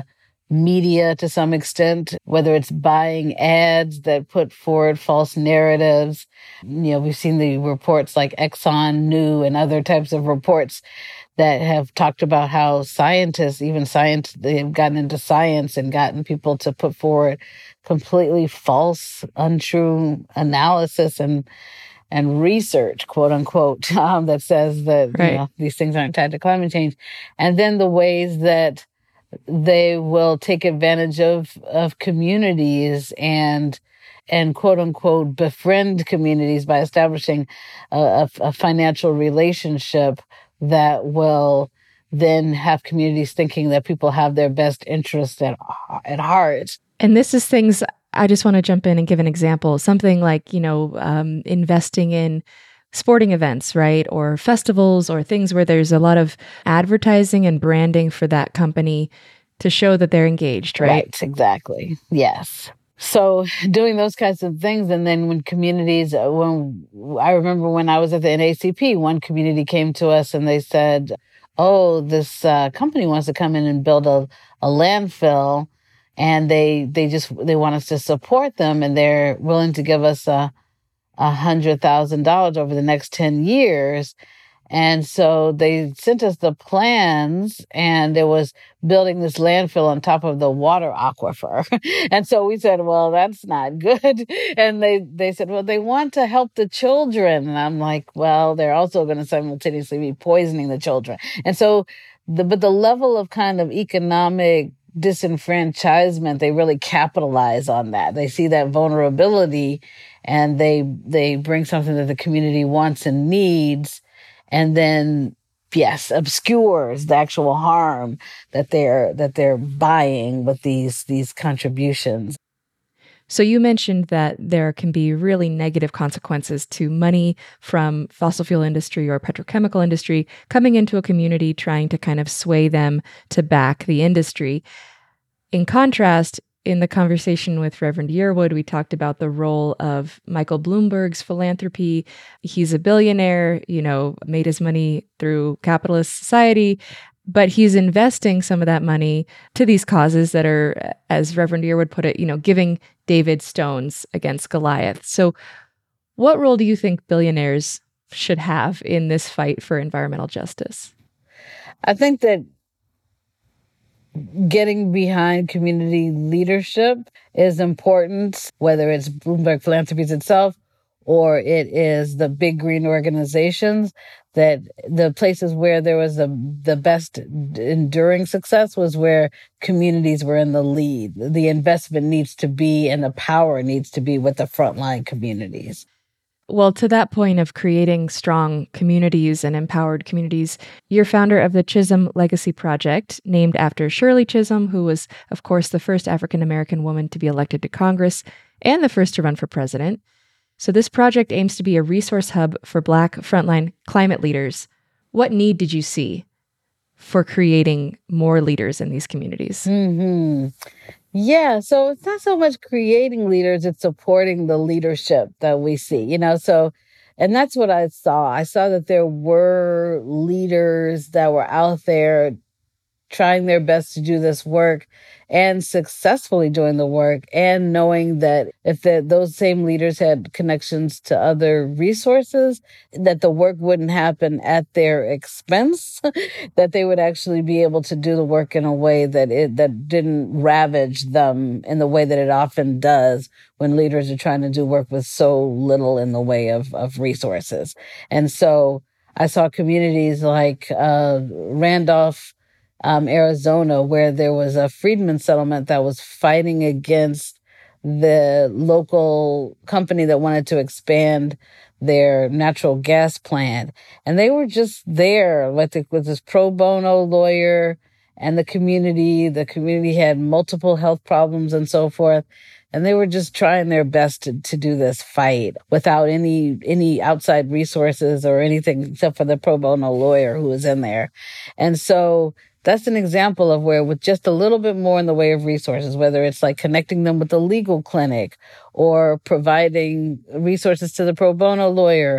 H: media to some extent, whether it's buying ads that put forward false narratives. You know, we've seen the reports like Exxon New and other types of reports that have talked about how scientists, even science, they've gotten into science and gotten people to put forward completely false, untrue analysis and and research, quote unquote, um, that says that
C: right.
H: you know, these things aren't tied to climate change. And then the ways that they will take advantage of, of communities and, and quote unquote, befriend communities by establishing a, a, a financial relationship that will then have communities thinking that people have their best interest at, at heart.
C: And this is things, I just want to jump in and give an example. Something like, you know, um, investing in sporting events, right? Or festivals or things where there's a lot of advertising and branding for that company to show that they're engaged, right?
H: Right, exactly. Yes. So doing those kinds of things. And then when communities, when I remember when I was at the N double A C P, one community came to us and they said, oh, this uh, company wants to come in and build a, a landfill. And they, they just, they want us to support them and they're willing to give us a, a hundred thousand dollars over the next ten years. And so they sent us the plans and it was building this landfill on top of the water aquifer. And so we said, well, that's not good. And they, they said, well, they want to help the children. And I'm like, well, they're also going to simultaneously be poisoning the children. And so the, but the level of kind of economic disenfranchisement, they really capitalize on that. They see that vulnerability and they they bring something that the community wants and needs, and then yes, obscures the actual harm that they're that they're buying with these these contributions.
C: So you mentioned that there can be really negative consequences to money from fossil fuel industry or petrochemical industry coming into a community trying to kind of sway them to back the industry. In contrast, in the conversation with Reverend Yearwood, we talked about the role of Michael Bloomberg's philanthropy. He's a billionaire, you know, made his money through capitalist society, but he's investing some of that money to these causes that are, as Reverend Yearwood put it, you know, giving David stones against Goliath. So what role do you think billionaires should have in this fight for environmental justice?
H: I think that getting behind community leadership is important, whether it's Bloomberg Philanthropies itself or it is the big green organizations. That the places where there was the the best enduring success was where communities were in the lead. The investment needs to be and the power needs to be with the frontline communities.
C: Well, to that point of creating strong communities and empowered communities, you're founder of the Chisholm Legacy Project, named after Shirley Chisholm, who was, of course, the first African-American woman to be elected to Congress and the first to run for president. So this project aims to be a resource hub for Black frontline climate leaders. What need did you see for creating more leaders in these communities?
H: Mm-hmm. Yeah, so it's not so much creating leaders, it's supporting the leadership that we see, you know, so, and that's what I saw. I saw that there were leaders that were out there trying their best to do this work and successfully doing the work, and knowing that if the, those same leaders had connections to other resources, that the work wouldn't happen at their expense, that they would actually be able to do the work in a way that it that didn't ravage them in the way that it often does when leaders are trying to do work with so little in the way of, of resources. And so I saw communities like uh, Randolph, Um, Arizona, where there was a freedmen settlement that was fighting against the local company that wanted to expand their natural gas plant. And they were just there with, the, with this pro bono lawyer and the community. The community had multiple health problems and so forth. And they were just trying their best to, to do this fight without any any outside resources or anything except for the pro bono lawyer who was in there. And so that's an example of where with just a little bit more in the way of resources, whether it's like connecting them with the legal clinic or providing resources to the pro bono lawyer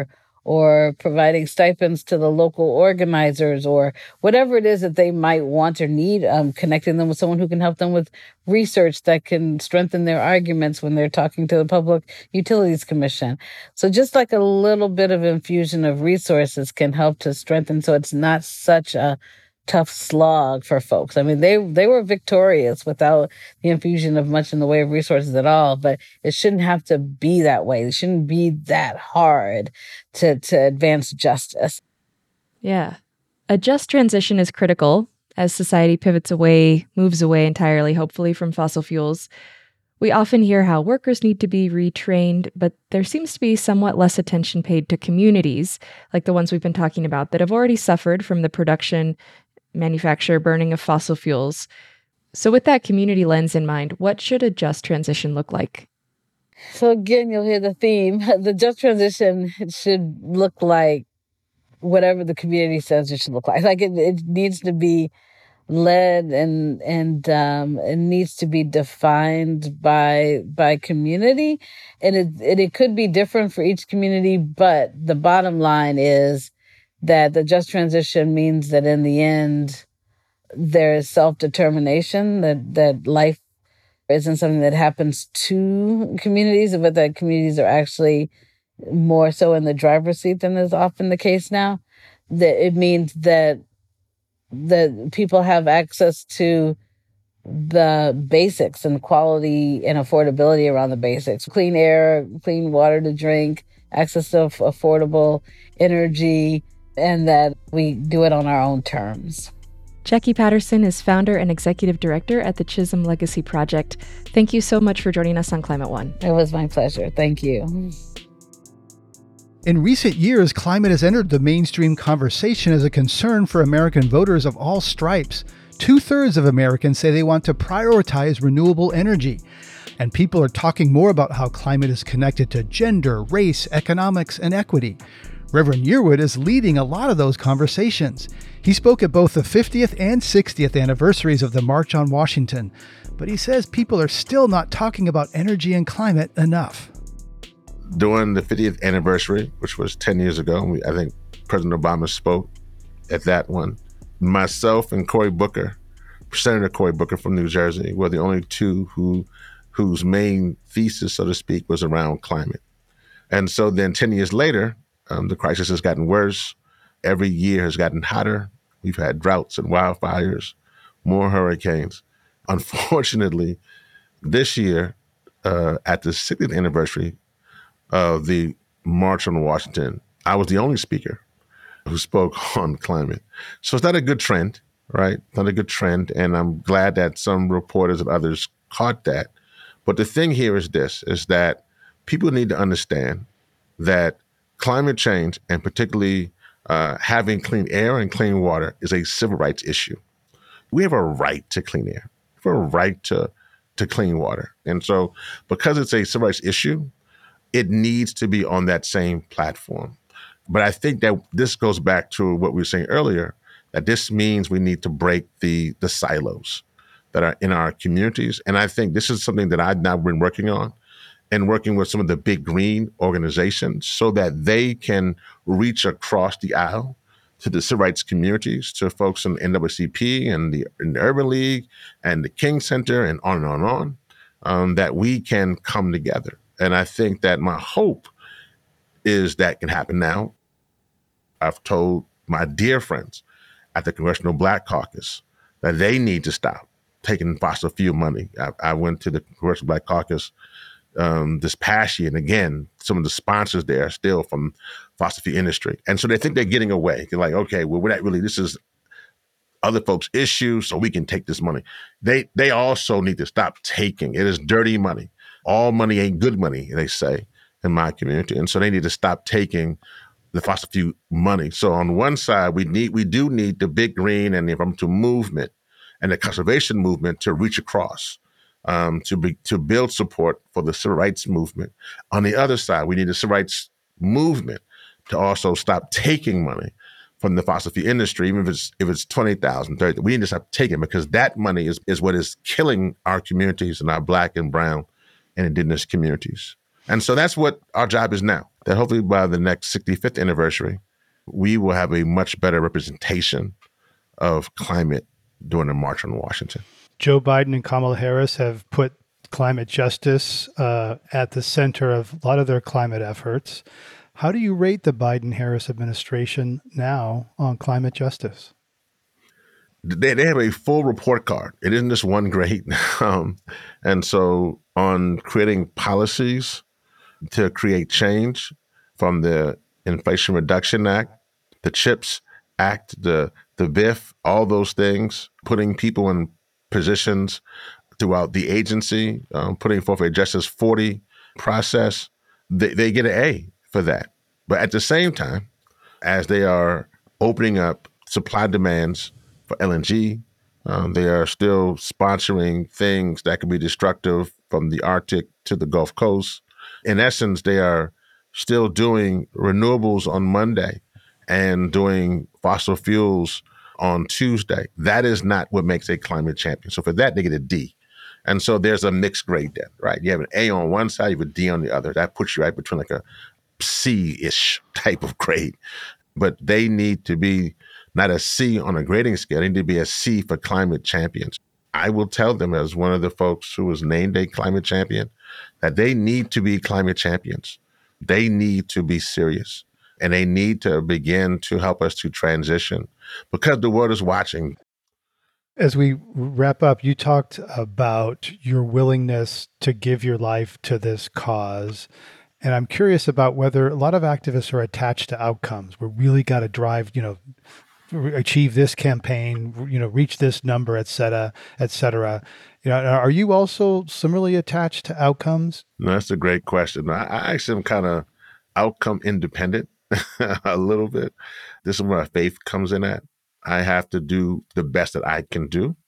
H: or providing stipends to the local organizers, or whatever it is that they might want or need, um, connecting them with someone who can help them with research that can strengthen their arguments when they're talking to the Public Utilities Commission. So just like a little bit of infusion of resources can help to strengthen, so it's not such a tough slog for folks. I mean, they they were victorious without the infusion of much in the way of resources at all, but it shouldn't have to be that way. It shouldn't be that hard to, to advance justice.
C: Yeah. A just transition is critical as society pivots away, moves away entirely, hopefully, from fossil fuels. We often hear how workers need to be retrained, but there seems to be somewhat less attention paid to communities, like the ones we've been talking about, that have already suffered from the production, manufacture, burning of fossil fuels. So with that community lens in mind, what should a just transition look like?
H: So again, you'll hear the theme. The just transition should look like whatever the community says it should look like. Like it, it needs to be led and and um, it needs to be defined by by community, and it and it could be different for each community. But the bottom line is that the just transition means that in the end, there is self-determination, that, that life isn't something that happens to communities, but that communities are actually more so in the driver's seat than is often the case now. That it means that that people have access to the basics and quality and affordability around the basics. Clean air, clean water to drink, access to affordable energy, and that we do it on our own terms.
C: Jackie Patterson is founder and executive director at the Chisholm Legacy Project. Thank you so much for joining us on Climate One.
H: It was my pleasure. Thank you.
B: In recent years, climate has entered the mainstream conversation as a concern for American voters of all stripes. Two-thirds of Americans say they want to prioritize renewable energy. And people are talking more about how climate is connected to gender, race, economics, and equity. Reverend Yearwood is leading a lot of those conversations. He spoke at both the fiftieth and sixtieth anniversaries of the March on Washington, but he says people are still not talking about energy and climate enough.
E: During the fiftieth anniversary, which was ten years ago, we, I think President Obama spoke at that one. Myself and Cory Booker, Senator Cory Booker from New Jersey, were the only two who whose main thesis, so to speak, was around climate. And so then ten years later, Um, the crisis has gotten worse. Every year has gotten hotter. We've had droughts and wildfires, more hurricanes. Unfortunately, this year, uh, at the sixtieth anniversary of the March on Washington, I was the only speaker who spoke on climate. So it's not a good trend, right? Not a good trend. And I'm glad that some reporters and others caught that. But the thing here is this, is that people need to understand that climate change, and particularly uh, having clean air and clean water, is a civil rights issue. We have a right to clean air. We have a right to, to clean water. And so because it's a civil rights issue, it needs to be on that same platform. But I think that this goes back to what we were saying earlier, that this means we need to break the, the silos that are in our communities. And I think this is something that I've now been working on, and working with some of the big green organizations so that they can reach across the aisle to the civil rights communities, to folks in N double A C P and the, and the Urban League and the King Center and on and on and on, um, that we can come together. And I think that my hope is that can happen now. I've told my dear friends at the Congressional Black Caucus that they need to stop taking fossil fuel money. I, I went to the Congressional Black Caucus Um, this past year, and again, some of the sponsors there are still from fossil fuel industry. And so they think they're getting away. They're like, okay, well, we're not really, this is other folks' issue, so we can take this money. They they also need to stop taking. It is dirty money. All money ain't good money, they say, in my community. And so they need to stop taking the fossil fuel money. So on one side, we need we do need the big green and the environmental movement and the conservation movement to reach across. Um, to be to build support for the civil rights movement. On the other side, we need the civil rights movement to also stop taking money from the fossil fuel industry, even if it's if it's twenty thousand, thirty thousand. We need to stop taking, because that money is, is what is killing our communities and our Black and brown and indigenous communities. And so that's what our job is now, that hopefully by the next sixty-fifth anniversary, we will have a much better representation of climate during the March on Washington.
B: Joe Biden and Kamala Harris have put climate justice uh, at the center of a lot of their climate efforts. How do you rate the Biden-Harris administration now on climate justice?
E: They, they have a full report card. It isn't just one grade. um, and so on creating policies to create change, from the Inflation Reduction Act, the CHIPS Act, the, the B I F, all those things, putting people in positions throughout the agency, um, putting forth a Justice forty process, they, they get an A for that. But at the same time, as they are opening up supply demands for L N G, um, they are still sponsoring things that can be destructive from the Arctic to the Gulf Coast. In essence, they are still doing renewables on Monday and doing fossil fuels on Tuesday. That is not what makes a climate champion. So for that, they get a D. And so there's a mixed grade then, right? You have an A on one side, you have a D on the other. That puts you right between like a C-ish type of grade. But they need to be not a C on a grading scale. They need to be a C for climate champions. I will tell them, as one of the folks who was named a climate champion, that they need to be climate champions. They need to be serious. And they need to begin to help us to transition, because the world is watching.
B: As we wrap up, you talked about your willingness to give your life to this cause. And I'm curious about whether a lot of activists are attached to outcomes. We really got to drive, you know, achieve this campaign, you know, reach this number, et cetera, et cetera. You know, are you also similarly attached to outcomes?
E: No, that's a great question. I, I actually am kind of outcome independent a little bit. This is where my faith comes in at. I have to do the best that I can do.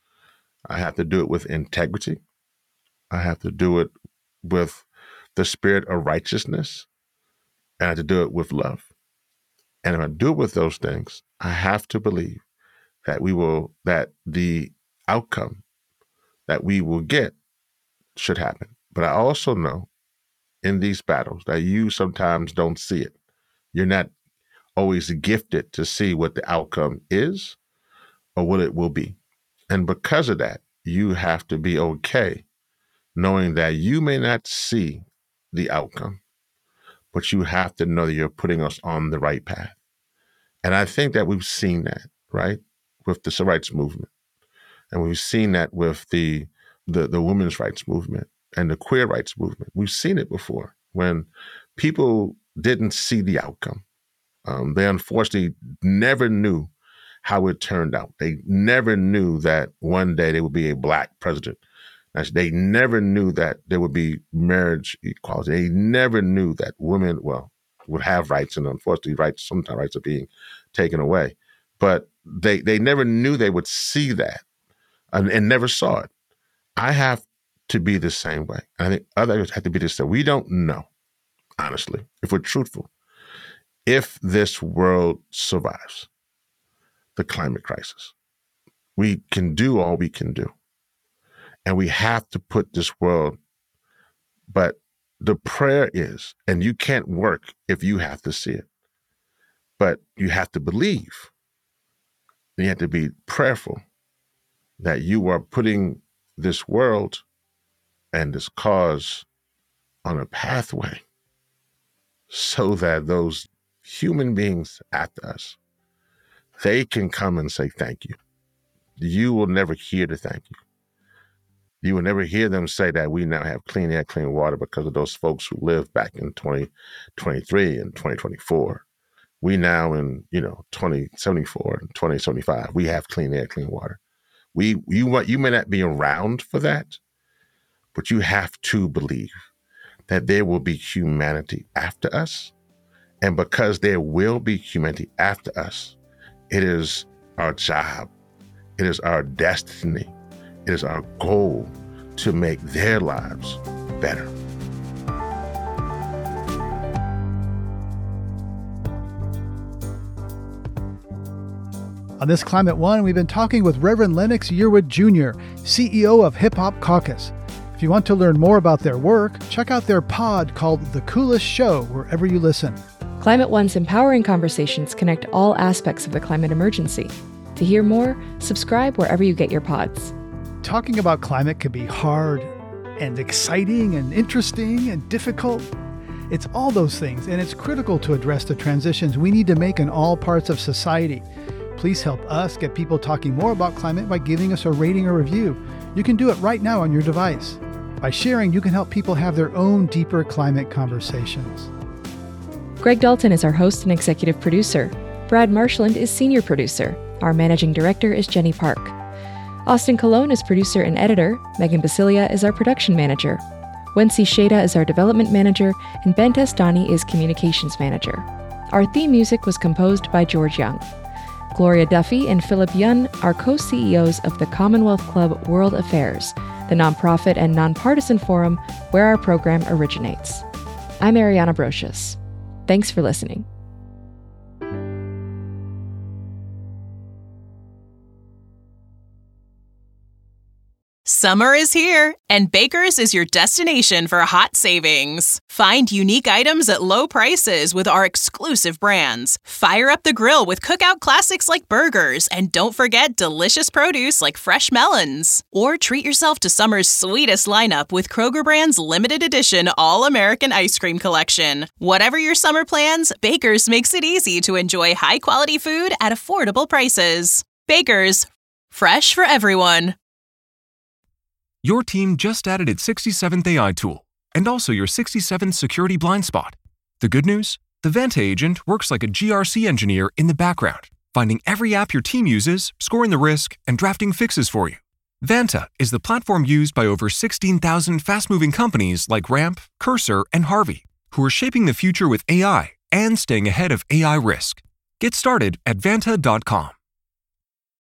E: I have to do it with integrity. I have to do it with the spirit of righteousness. And I have to do it with love. And if I do it with those things, I have to believe that we will, that the outcome that we will get should happen. But I also know in these battles that you sometimes don't see it. You're not always gifted to see what the outcome is or what it will be. And because of that, you have to be okay knowing that you may not see the outcome, but you have to know that you're putting us on the right path. And I think that we've seen that, right, with the civil rights movement. And we've seen that with the, the, the women's rights movement and the queer rights movement. We've seen it before when people didn't see the outcome. Um, they unfortunately never knew how it turned out. They never knew that one day there would be a Black president. They never knew that there would be marriage equality. They never knew that women, well, would have rights, and unfortunately, rights, sometimes rights are being taken away. But they they never knew they would see that and, and never saw it. I have to be the same way. And I think others have to be the same. We don't know, honestly, if we're truthful, if this world survives the climate crisis. We can do all we can do. And we have to put this world, but the prayer is, and you can't work if you have to see it, but you have to believe. You have to be prayerful that you are putting this world and this cause on a pathway so that those human beings after us, they can come and say thank you. You will never hear the thank you. You will never hear them say that we now have clean air, clean water because of those folks who lived back in twenty twenty-three and twenty twenty-four. We now in, you know, twenty seventy-four and twenty seventy-five, we have clean air, clean water. We, you want, you may not be around for that, but you have to believe that there will be humanity after us. And because there will be humanity after us, it is our job, it is our destiny, it is our goal to make their lives better.
B: On this Climate One, we've been talking with Reverend Lennox Yearwood Junior, C E O of Hip Hop Caucus. If If you want to learn more about their work, check out their pod called The Coolest Show wherever you listen.
C: Climate One's empowering conversations connect all aspects of the climate emergency. To hear more, subscribe wherever you get your pods.
B: Talking about climate can be hard and exciting and interesting and difficult. It's all those things, and it's critical to address the transitions we need to make in all parts of society. Please help us get people talking more about climate by giving us a rating or review. You can do it right now on your device. By sharing, you can help people have their own deeper climate conversations.
C: Greg Dalton is our host and executive producer. Brad Marshland is senior producer. Our managing director is Jenny Park. Austin Colon is producer and editor. Megan Basilia is our production manager. Wency Sheda is our development manager, and Ben Testani is communications manager. Our theme music was composed by George Young. Gloria Duffy and Philip Yun are co-C E Os of the Commonwealth Club World Affairs, the nonprofit and nonpartisan forum where our program originates. I'm Ariana Brocious. Thanks for listening.
I: Summer is here, and Baker's is your destination for hot savings. Find unique items at low prices with our exclusive brands. Fire up the grill with cookout classics like burgers, and don't forget delicious produce like fresh melons. Or treat yourself to summer's sweetest lineup with Kroger Brand's limited edition All-American Ice Cream Collection. Whatever your summer plans, Baker's makes it easy to enjoy high-quality food at affordable prices. Baker's, fresh for everyone.
J: Your team just added its sixty-seventh A I tool, and also your sixty-seventh security blind spot. The good news? The Vanta agent works like a G R C engineer in the background, finding every app your team uses, scoring the risk, and drafting fixes for you. Vanta is the platform used by over sixteen thousand fast-moving companies like Ramp, Cursor, and Harvey, who are shaping the future with A I and staying ahead of A I risk. Get started at vanta dot com.